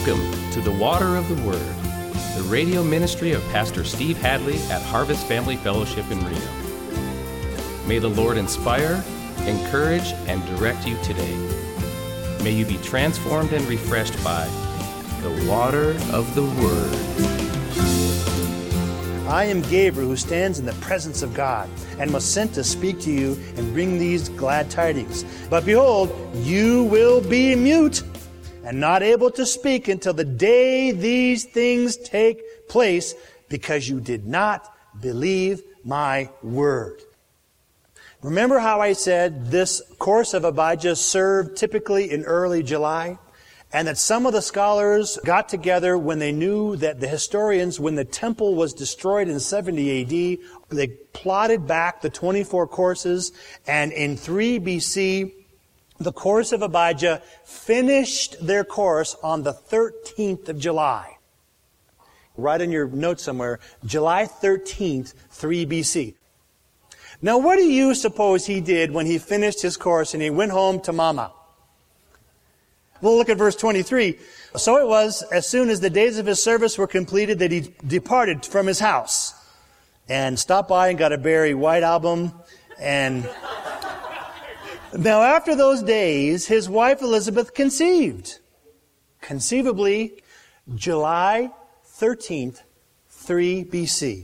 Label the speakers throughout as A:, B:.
A: Welcome to the Water of the Word, the radio ministry of Pastor Steve Hadley at Harvest Family Fellowship in Reno. May the Lord inspire, encourage, and direct you today. May you be transformed and refreshed by the water of the Word.
B: I am Gabriel, who stands in the presence of God, and was sent to speak to you and bring these glad tidings. But behold, you will be mute and not able to speak until the day these things take place, because you did not believe my word. Remember how I said this course of Abijah served typically in early July? And that some of the scholars got together when they knew that the historians, when the temple was destroyed in 70 AD, they plotted back the 24 courses, and in 3 BC, the course of Abijah finished their course on the 13th of July. Write in your notes somewhere, July 13th, 3 BC. Now, what do you suppose he did when he finished his course and he went home to Mama? We'll look at verse 23. So it was, as soon as the days of his service were completed, that he departed from his house and stopped by and got a Barry White album. And now after those days, his wife Elizabeth conceived. Conceivably, July 13th, 3 BC.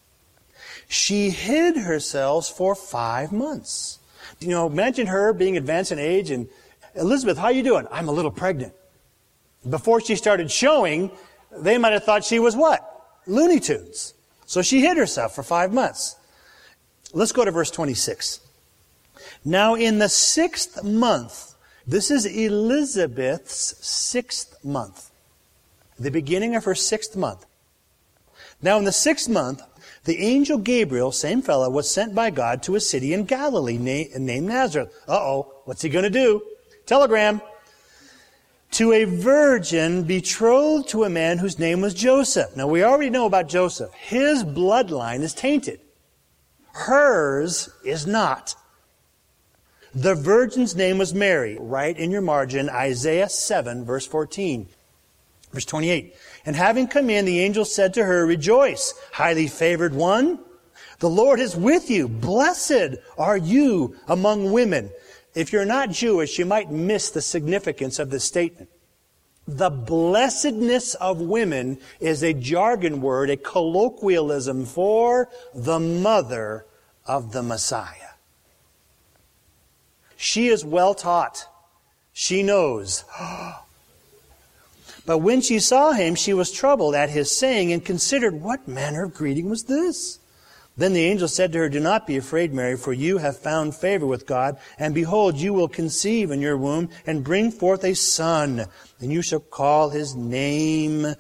B: She hid herself for 5 months. You know, imagine her being advanced in age and, Elizabeth, how you doing? I'm a little pregnant. Before she started showing, they might have thought she was what? Looney Tunes. So she hid herself for 5 months. Let's go to verse 26. Now in the 6th month, this is Elizabeth's 6th month, the beginning of her 6th month. Now in the 6th month, the angel Gabriel, same fellow, was sent by God to a city in Galilee named Nazareth. What's he going to do? Telegram. To a virgin betrothed to a man whose name was Joseph. Now we already know about Joseph. His bloodline is tainted. Hers is not. The virgin's name was Mary. Write in your margin, Isaiah 7, verse 14. Verse 28. And having come in, the angel said to her, Rejoice, highly favored one. The Lord is with you. Blessed are you among women. If you're not Jewish, you might miss the significance of this statement. The blessedness of women is a jargon word, a colloquialism for the mother of the Messiah. She is well taught. She knows. But when she saw him, she was troubled at his saying and considered, what manner of greeting was this? Then the angel said to her, Do not be afraid, Mary, for you have found favor with God. And behold, you will conceive in your womb and bring forth a son. And you shall call his name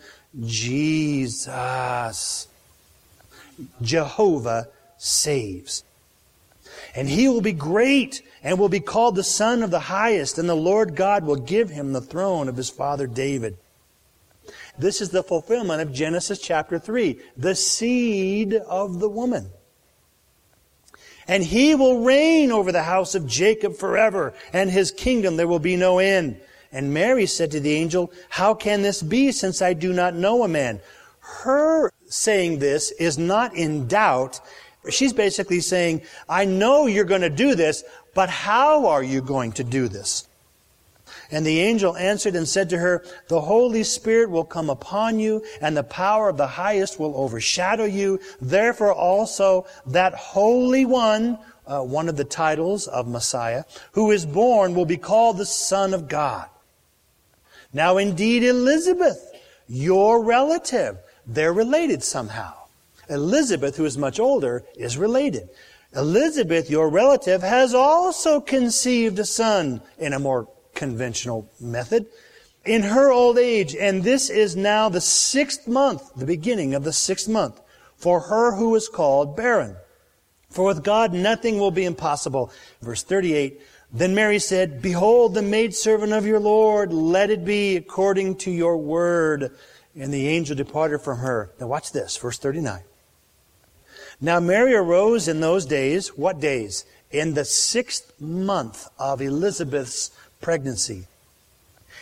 B: Jesus. Jehovah saves. And he will be great and will be called the Son of the Highest. And the Lord God will give him the throne of his father David. This is the fulfillment of Genesis chapter 3, the seed of the woman. And he will reign over the house of Jacob forever, and his kingdom there will be no end. And Mary said to the angel, How can this be, since I do not know a man? Her saying this is not in doubt. She's basically saying, I know you're going to do this, but how are you going to do this? And the angel answered and said to her, The Holy Spirit will come upon you, and the power of the Highest will overshadow you. Therefore also that Holy One, one of the titles of Messiah, who is born will be called the Son of God. Now indeed Elizabeth, your relative, they're related somehow. Elizabeth, who is much older, is related. Elizabeth, your relative, has also conceived a son in a more conventional method in her old age, and this is now the 6th month, the beginning of the 6th month, for her who is called barren. For with God nothing will be impossible. Verse 38, Then Mary said, Behold, the maidservant of your Lord, let it be according to your word. And the angel departed from her. Now watch this, verse 39. Now Mary arose in those days. What days? In the 6th month of Elizabeth's pregnancy.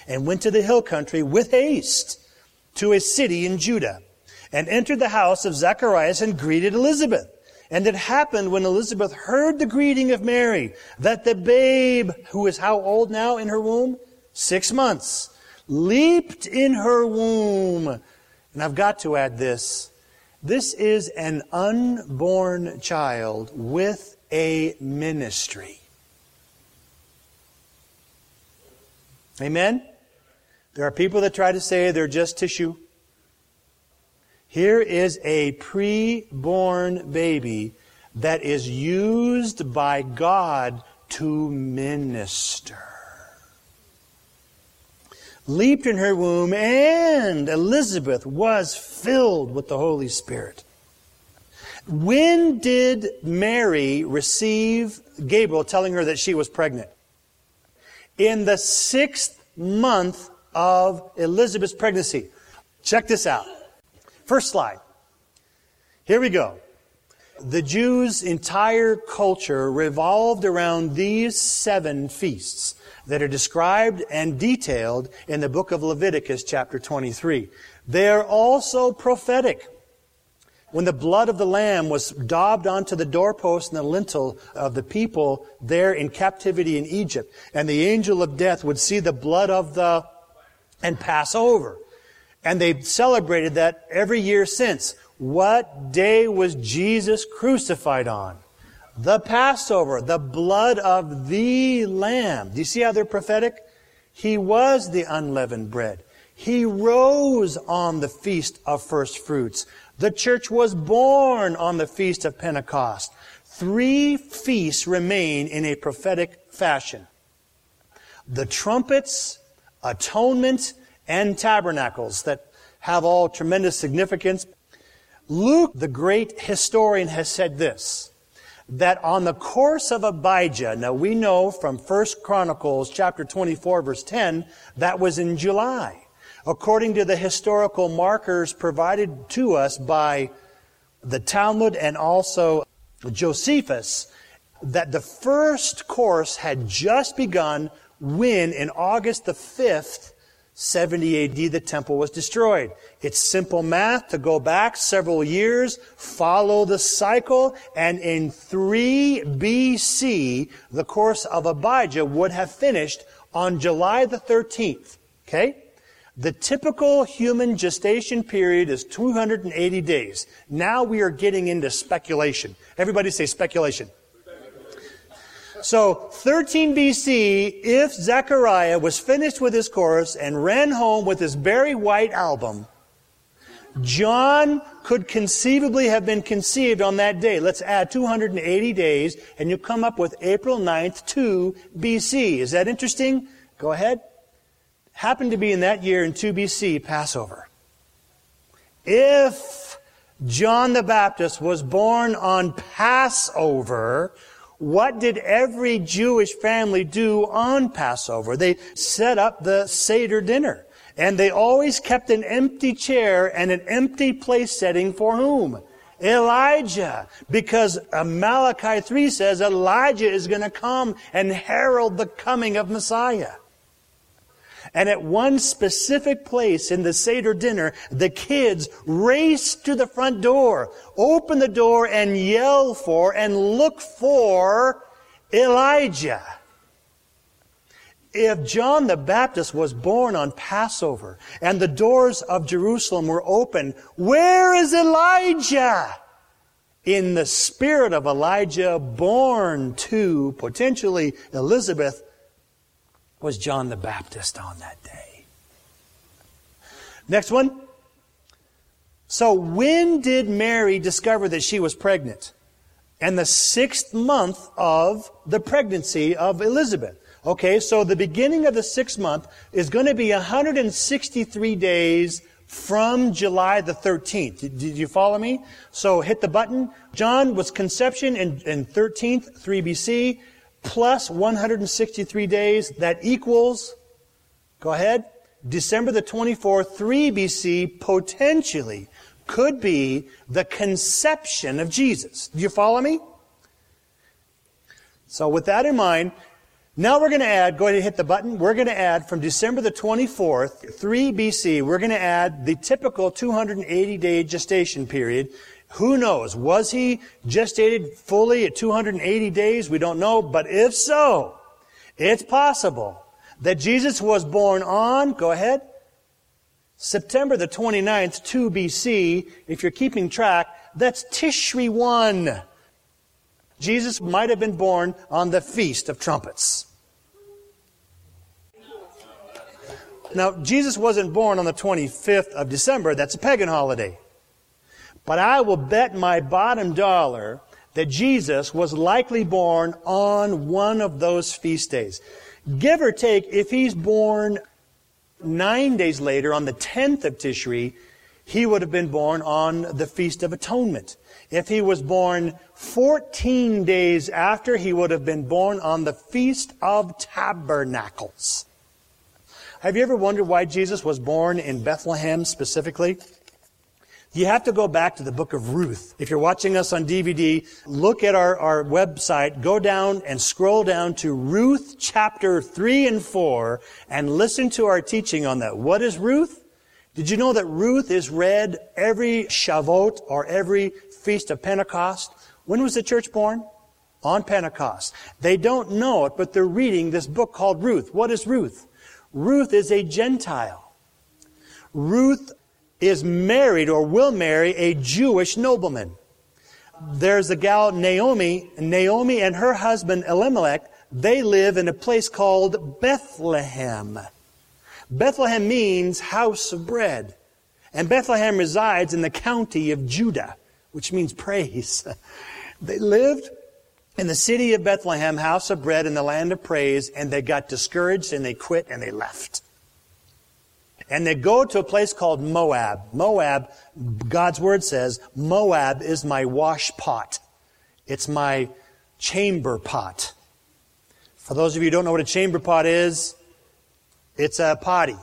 B: and went to the hill country with haste to a city in Judah, and entered the house of Zacharias and greeted Elizabeth. And it happened when Elizabeth heard the greeting of Mary, that the babe, who is how old now in her womb? 6 months, leaped in her womb. And I've got to add this. This is an unborn child with a ministry. Amen? There are people that try to say they're just tissue. Here is a pre-born baby that is used by God to minister. Leaped in her womb, and Elizabeth was filled with the Holy Spirit. When did Mary receive Gabriel telling her that she was pregnant? In the 6th month of Elizabeth's pregnancy. Check this out. First slide. Here we go. The Jews' entire culture revolved around these 7 feasts that are described and detailed in the book of Leviticus chapter 23. They are also prophetic. When the blood of the lamb was daubed onto the doorpost and the lintel of the people there in captivity in Egypt, and the angel of death would see the blood of and pass over. And they've celebrated that every year since. What day was Jesus crucified on? The Passover, the blood of the Lamb. Do you see how they're prophetic? He was the unleavened bread. He rose on the Feast of First Fruits. The church was born on the Feast of Pentecost. 3 feasts remain in a prophetic fashion. The trumpets, atonement, and tabernacles that have all tremendous significance. Luke, the great historian, has said this, that on the course of Abijah, now we know from 1 Chronicles chapter 24 verse 10, that was in July. According to the historical markers provided to us by the Talmud and also Josephus, that the first course had just begun when, in August the 5th, 70 AD, the temple was destroyed. It's simple math to go back several years, follow the cycle, and in 3 BC, the course of Abijah would have finished on July the 13th. Okay? The typical human gestation period is 280 days. Now we are getting into speculation. Everybody say speculation. So, 13 BC, if Zechariah was finished with his course and ran home with his Barry White album, John could conceivably have been conceived on that day. Let's add 280 days, and you come up with April 9th, 2 BC. Is that interesting? Go ahead. Happened to be in that year in 2 BC, Passover. If John the Baptist was born on Passover, what did every Jewish family do on Passover? They set up the Seder dinner. And they always kept an empty chair and an empty place setting for whom? Elijah. Because Malachi 3 says Elijah is going to come and herald the coming of Messiah. And at one specific place in the Seder dinner, the kids race to the front door, open the door and yell for and look for Elijah. If John the Baptist was born on Passover and the doors of Jerusalem were open, where is Elijah? In the spirit of Elijah, born to potentially Elizabeth, was John the Baptist on that day. Next one. So when did Mary discover that she was pregnant? And the 6th month of the pregnancy of Elizabeth. Okay, so the beginning of the 6th month is going to be 163 days from July the 13th. Did you follow me? So hit the button. John was conception in 13th, 3 BC. Plus 163 days, that equals, go ahead, December the 24th, 3 BC, potentially could be the conception of Jesus. Do you follow me? So with that in mind, Now we're going to add, go ahead and hit the button, we're going to add from December the 24th, 3 BC, we're going to add the typical 280-day gestation period. Who knows? Was he gestated fully at 280 days? We don't know. But if so, it's possible that Jesus was born on, go ahead, September the 29th, 2 BC. If you're keeping track, that's Tishri 1. Jesus might have been born on the Feast of Trumpets. Now, Jesus wasn't born on the 25th of December. That's a pagan holiday. But I will bet my bottom dollar that Jesus was likely born on one of those feast days. Give or take, if he's born 9 days later, on the 10th of Tishri, he would have been born on the Feast of Atonement. If he was born 14 days after, he would have been born on the Feast of Tabernacles. Have you ever wondered why Jesus was born in Bethlehem specifically? You have to go back to the book of Ruth. If you're watching us on DVD, look at our website, go down and scroll down to Ruth chapter 3 and 4 and listen to our teaching on that. What is Ruth? Did you know that Ruth is read every Shavuot or every Feast of Pentecost? When was the church born? On Pentecost. They don't know it, but they're reading this book called Ruth. What is Ruth? Ruth is a Gentile. Ruth is married or will marry a Jewish nobleman. There's a gal, Naomi. Naomi and her husband, Elimelech, they live in a place called Bethlehem. Bethlehem means house of bread. And Bethlehem resides in the county of Judah, which means praise. They lived in the city of Bethlehem, house of bread in the land of praise, and they got discouraged and they quit and they left. And they go to a place called Moab. Moab, God's Word says, Moab is my wash pot. It's my chamber pot. For those of you who don't know what a chamber pot is, it's a potty.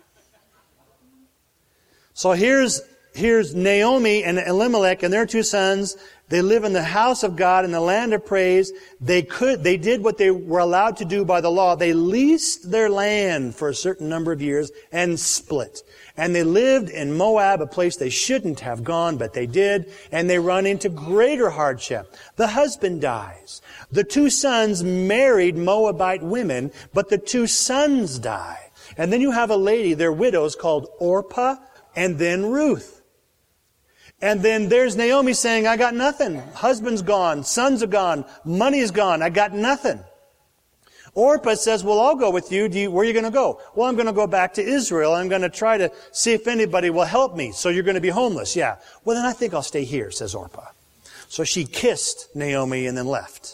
B: So here's Naomi and Elimelech and their two sons. They live in the house of God in the land of praise. They did what they were allowed to do by the law. They leased their land for a certain number of years and split. And they lived in Moab, a place they shouldn't have gone, but they did. And they run into greater hardship. The husband dies. The two sons married Moabite women, but the two sons die. And then you have a lady, they're widows, called Orpah and then Ruth. And then there's Naomi saying, I got nothing. Husband's gone. Sons are gone. Money's gone. I got nothing. Orpah says, well, I'll go with you. Where are you going to go? Well, I'm going to go back to Israel. I'm going to try to see if anybody will help me. So you're going to be homeless. Yeah. Well, then I think I'll stay here, says Orpah. So she kissed Naomi and then left.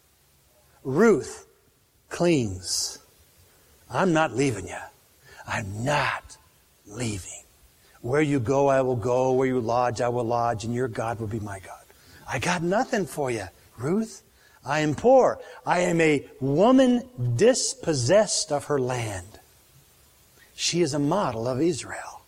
B: Ruth clings. I'm not leaving you. I'm not leaving. Where you go, I will go. Where you lodge, I will lodge. And your God will be my God. I got nothing for you, Ruth. I am poor. I am a woman dispossessed of her land. She is a model of Israel.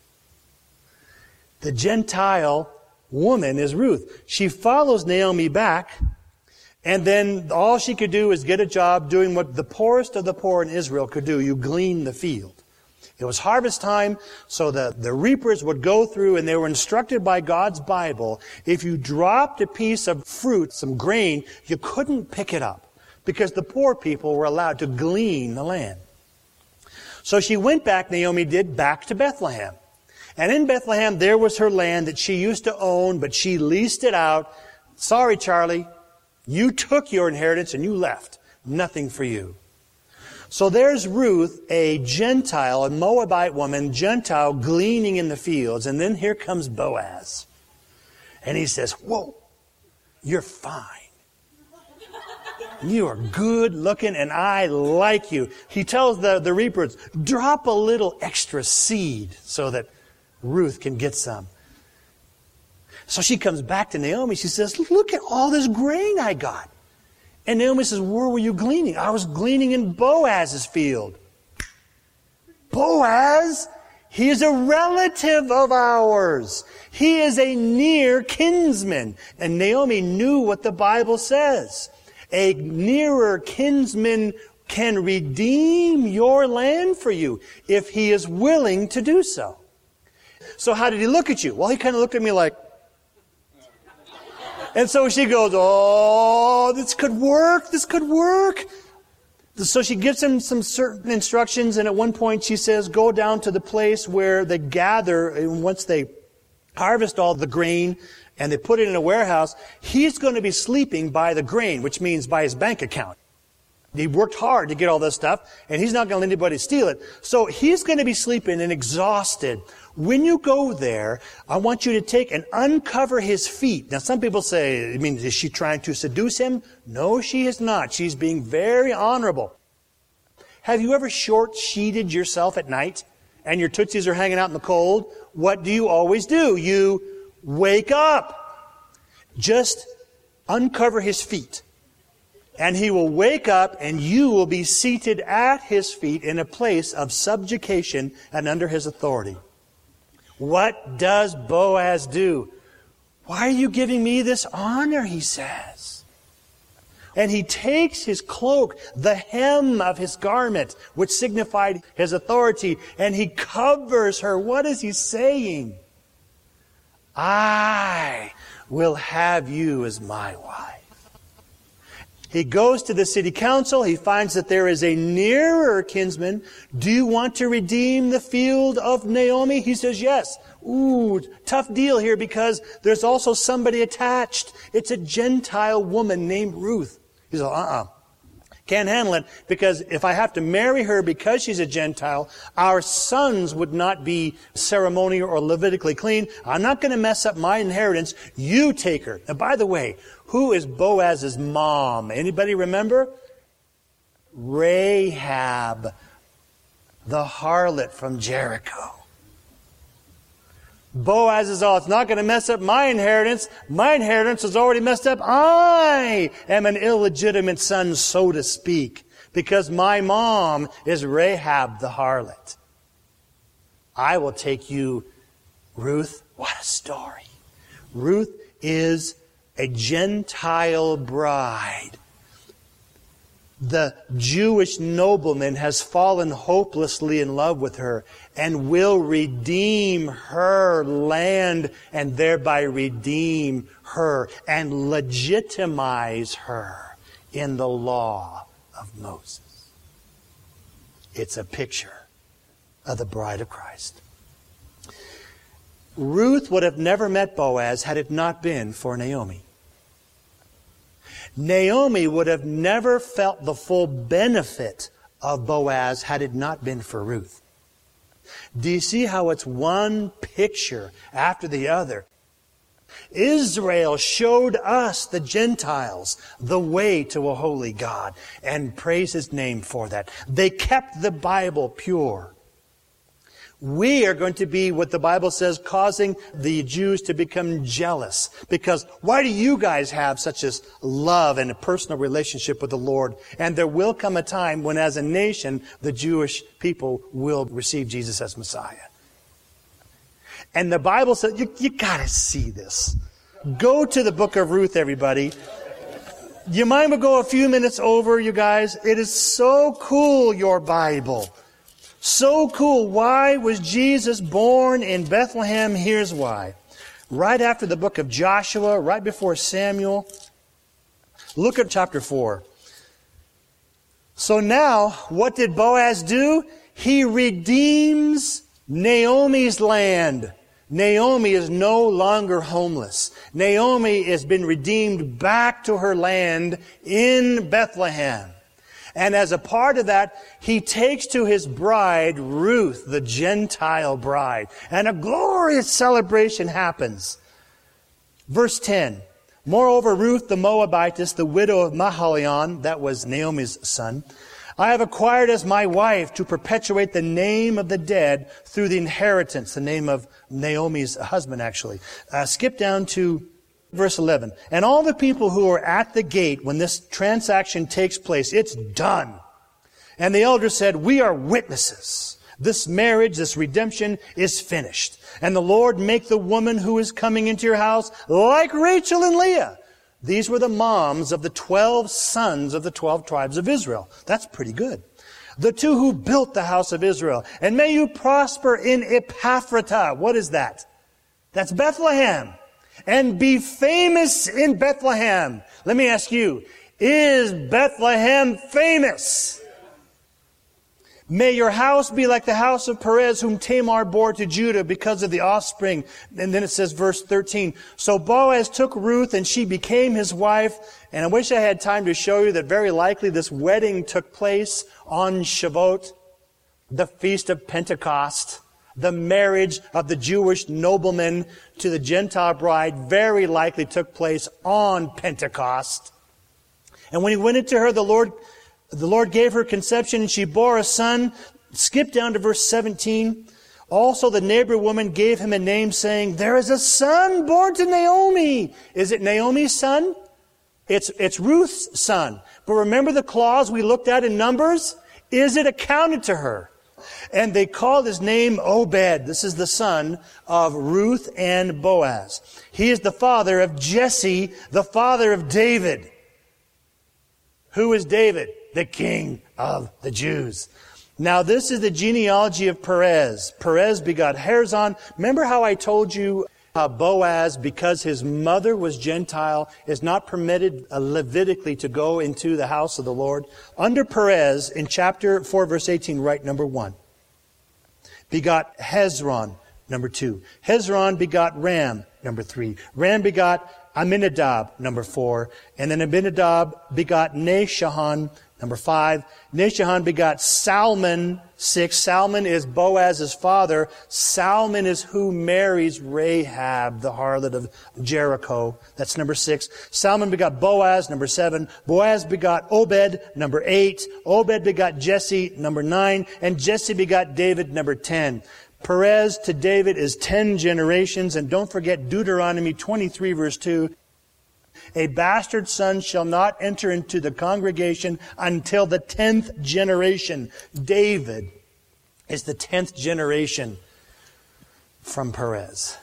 B: The Gentile woman is Ruth. She follows Naomi back, and then all she could do is get a job doing what the poorest of the poor in Israel could do. You glean the field. It was harvest time, so the reapers would go through, and they were instructed by God's Bible, if you dropped a piece of fruit, some grain, you couldn't pick it up, because the poor people were allowed to glean the land. So she went back, Naomi did, back to Bethlehem. And in Bethlehem, there was her land that she used to own, but she leased it out. Sorry, Charlie, you took your inheritance and you left. Nothing for you. So there's Ruth, a Gentile, a Moabite woman, Gentile, gleaning in the fields. And then here comes Boaz. And he says, whoa, you're fine. You are good looking and I like you. He tells the reapers, drop a little extra seed so that Ruth can get some. So she comes back to Naomi. She says, look at all this grain I got. And Naomi says, where were you gleaning? I was gleaning in Boaz's field. Boaz? He is a relative of ours. He is a near kinsman. And Naomi knew what the Bible says. A nearer kinsman can redeem your land for you if He is willing to do so. So how did He look at you? Well, He kind of looked at me like, and so she goes, oh, this could work. So she gives him some certain instructions, and at one point she says, go down to the place where they gather, and once they harvest all the grain and they put it in a warehouse, he's going to be sleeping by the grain, which means by his bank account. He worked hard to get all this stuff, and he's not going to let anybody steal it. So he's going to be sleeping and exhausted. When you go there, I want you to take and uncover his feet. Now, some people say, I mean, is she trying to seduce him? No, she is not. She's being very honorable. Have you ever short-sheeted yourself at night and your tootsies are hanging out in the cold? What do you always do? You wake up. Just uncover his feet. And he will wake up and you will be seated at his feet in a place of subjugation and under his authority. What does Boaz do? Why are you giving me this honor, he says. And he takes his cloak, the hem of his garment, which signified his authority, and he covers her. What is he saying? I will have you as my wife. He goes to the city council. He finds that there is a nearer kinsman. Do you want to redeem the field of Naomi? He says yes. Ooh, tough deal here because there's also somebody attached. It's a Gentile woman named Ruth. He says, can't handle it because if I have to marry her because she's a Gentile, our sons would not be ceremonial or Levitically clean. I'm not going to mess up my inheritance. You take her. And by the way, who is Boaz's mom? Anybody remember? Rahab, the harlot from Jericho. Boaz is all, it's not going to mess up my inheritance. My inheritance is already messed up. I am an illegitimate son, so to speak, because my mom is Rahab the harlot. I will take you, Ruth. What a story. Ruth is a Gentile bride. The Jewish nobleman has fallen hopelessly in love with her and will redeem her land and thereby redeem her and legitimize her in the law of Moses. It's a picture of the bride of Christ. Ruth would have never met Boaz had it not been for Naomi. Naomi would have never felt the full benefit of Boaz had it not been for Ruth. Do you see how it's one picture after the other? Israel showed us, the Gentiles, the way to a holy God, and praise His name for that. They kept the Bible pure. We are going to be, what the Bible says, causing the Jews to become jealous. Because why do you guys have such a love and a personal relationship with the Lord? And there will come a time when, as a nation, the Jewish people will receive Jesus as Messiah. And the Bible says, you gotta see this. Go to the book of Ruth, everybody. You mind if we go a few minutes over, you guys? It is so cool, your Bible. So cool. Why was Jesus born in Bethlehem? Here's why. Right after the book of Joshua, right before Samuel. Look at chapter 4. So now, what did Boaz do? He redeems Naomi's land. Naomi is no longer homeless. Naomi has been redeemed back to her land in Bethlehem. And as a part of that, he takes to his bride, Ruth, the Gentile bride. And a glorious celebration happens. Verse 10. Moreover, Ruth the Moabitess, the widow of Mahalion, that was Naomi's son, I have acquired as my wife to perpetuate the name of the dead through the inheritance, the name of Naomi's husband, actually. Skip down to verse 11. And all the people who are at the gate when this transaction takes place, it's done. And the elders said, we are witnesses. This marriage, this redemption is finished. And the Lord make the woman who is coming into your house like Rachel and Leah. These were the moms of the 12 sons of the 12 tribes of Israel. That's pretty good. The two who built the house of Israel. And may you prosper in Epaphratah. What is that? That's Bethlehem. And be famous in Bethlehem. Let me ask you, is Bethlehem famous? May your house be like the house of Perez, whom Tamar bore to Judah because of the offspring. And then it says, verse 13, so Boaz took Ruth and she became his wife. And I wish I had time to show you that very likely this wedding took place on Shavuot, the feast of Pentecost. The marriage of the Jewish nobleman to the Gentile bride very likely took place on Pentecost. And when he went into her, the Lord gave her conception, and she bore a son. Skip down to verse 17. Also the neighbor woman gave him a name, saying, there is a son born to Naomi. Is it Naomi's son? It's Ruth's son. But remember the clause we looked at in Numbers? Is it accounted to her? And they called his name Obed. This is the son of Ruth and Boaz. He is the father of Jesse, the father of David. Who is David? The king of the Jews. Now this is the genealogy of Perez. Perez begot Hezron. Remember how I told you Boaz, because his mother was Gentile, is not permitted Levitically to go into the house of the Lord? Under Perez, in chapter 4, verse 18, write number 1. Begot Hezron, number 2. Hezron begot Ram, number 3. Ram begot Aminadab, number 4. And then Aminadab begot Nahshon, number 5. Nahshon begot Salmon, 6. Salmon is Boaz's father. Salmon is who marries Rahab, the harlot of Jericho. That's number 6. Salmon begot Boaz, number 7. Boaz begot Obed, number 8. Obed begot Jesse, number 9. And Jesse begot David, number 10. Perez to David is 10 generations. And don't forget Deuteronomy 23, verse 2. A bastard son shall not enter into the congregation until the 10th generation. David is the 10th generation from Perez.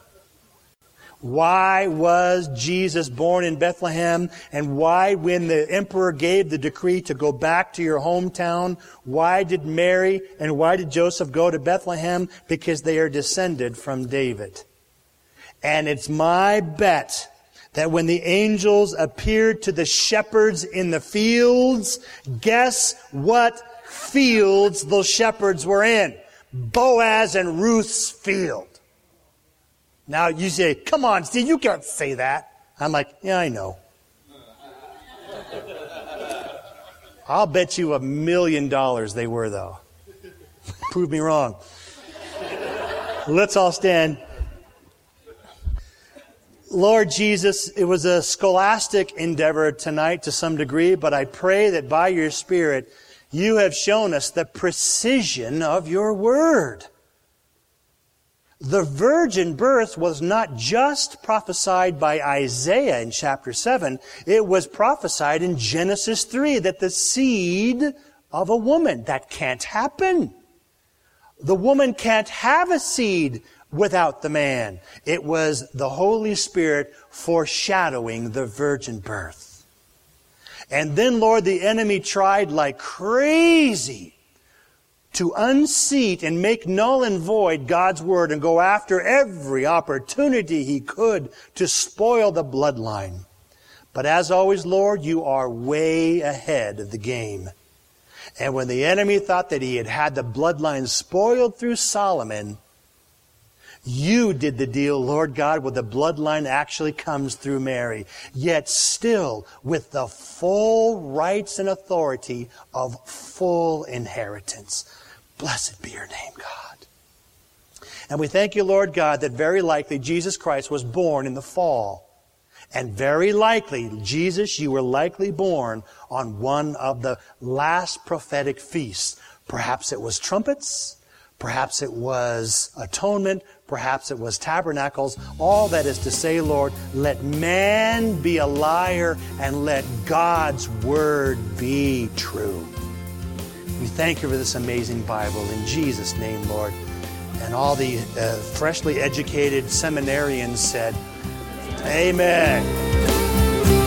B: Why was Jesus born in Bethlehem? And why, when the emperor gave the decree to go back to your hometown, why did Mary and why did Joseph go to Bethlehem? Because they are descended from David. And it's my bet that when the angels appeared to the shepherds in the fields, guess what fields those shepherds were in? Boaz and Ruth's field. Now you say, come on, Steve, you can't say that. I'm like, yeah, I know. I'll bet you $1 million they were, though. Prove me wrong. Let's all stand. Lord Jesus, it was a scholastic endeavor tonight to some degree, but I pray that by your Spirit, you have shown us the precision of your word. The virgin birth was not just prophesied by Isaiah in chapter 7. It was prophesied in Genesis 3 that the seed of a woman, that can't happen. The woman can't have a seed without the man. It was the Holy Spirit foreshadowing the virgin birth. And then, Lord, the enemy tried like crazy to unseat and make null and void God's word and go after every opportunity he could to spoil the bloodline. But as always, Lord, you are way ahead of the game. And when the enemy thought that he had the bloodline spoiled through Solomon, you did the deal, Lord God, where the bloodline actually comes through Mary, yet still with the full rights and authority of full inheritance. Blessed be your name, God. And we thank you, Lord God, that very likely Jesus Christ was born in the fall. And very likely, Jesus, you were likely born on one of the last prophetic feasts. Perhaps it was trumpets. Perhaps it was atonement. Perhaps it was tabernacles. All that is to say, Lord, let man be a liar and let God's word be true. We thank you for this amazing Bible. In Jesus' name, Lord. And all the freshly educated seminarians said, Amen.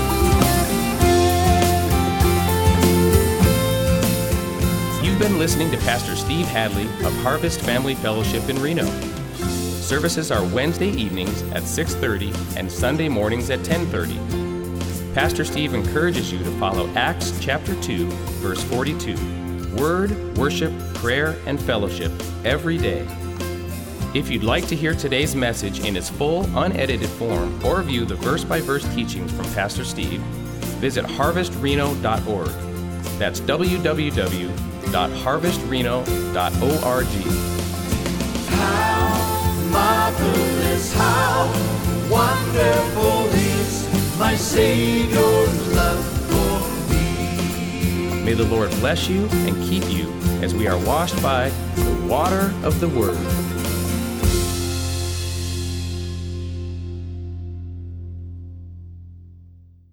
A: listening to Pastor Steve Hadley of Harvest Family Fellowship in Reno. Services are Wednesday evenings at 6:30 and Sunday mornings at 10:30. Pastor Steve encourages you to follow Acts chapter 2, verse 42, Word, Worship, Prayer, and Fellowship every day. If you'd like to hear today's message in its full, unedited form or view the verse-by-verse teachings from Pastor Steve, visit harvestreno.org. That's www.harvestreno.org.
C: How marvelous, how wonderful is my Savior's love for me.
A: May the Lord bless you and keep you as we are washed by the water of the Word.